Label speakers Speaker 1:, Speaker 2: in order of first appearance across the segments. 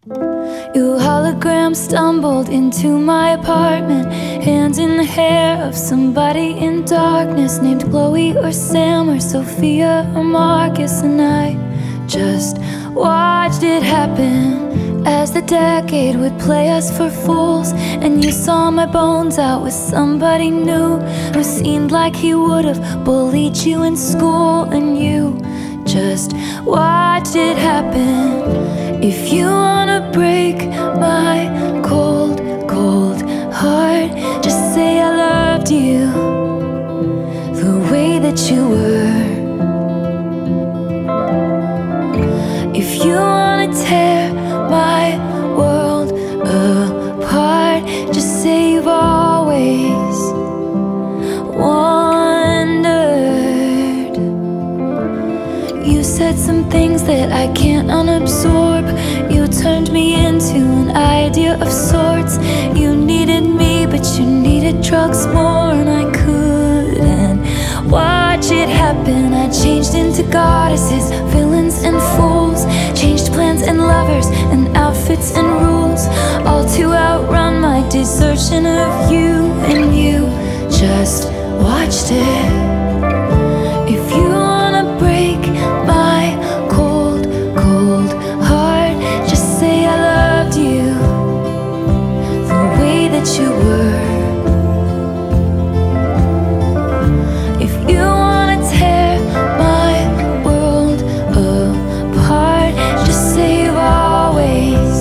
Speaker 1: Your hologram stumbled into my apartment, hands in the hair of somebody in darkness, named Chloe or Sam or Sophia or Marcus. And I just watched it happen as the decade would play us for fools. And you saw my bones out with somebody new who seemed like he would have bullied you in school. And you just watched it happen. If you wanna break my cold, cold heart, just say I loved you the way that you were. If you wanna tear my world apart, just say you've always wondered. You said some things that I can't unabsorb. You turned me into an idea of sorts. You needed me, but you needed drugs more, and I couldn't watch it happen. I changed into goddesses, villains and fools, changed plans and lovers and outfits and rules, all to outrun my desertion of you. And you just watched it. If you wanna break my cold, cold heart, just say I loved you the way that you were. If you wanna tear my world apart, just say you've always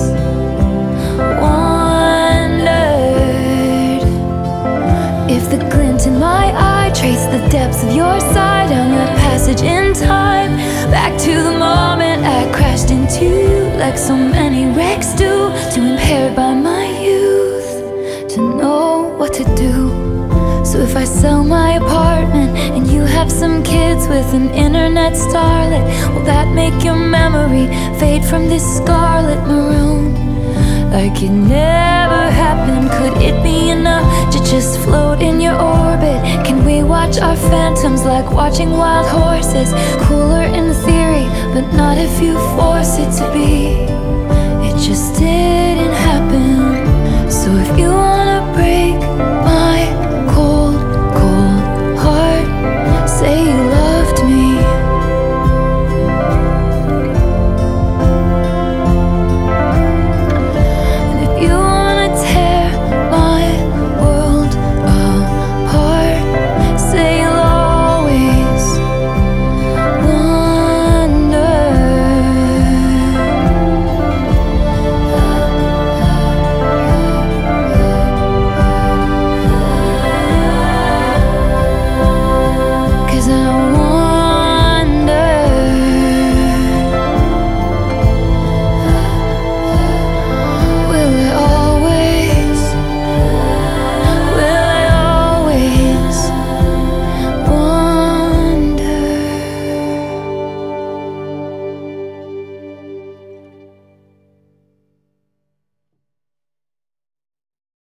Speaker 1: wondered. If the glint in my eye traced the depths of your sigh down that passage in time, back to the moment I crashed into you, like so many wrecks do, too impaired by my youth to know what to do. So if I sell my apartment and you have some kids with an internet starlet, will that make your memory fade from this scarlet maroon? Like it never happened. Could it be enough to just float in your orbit? Can we watch our phantoms like watching wild horses? Cooler in theory, but not if you force it to be.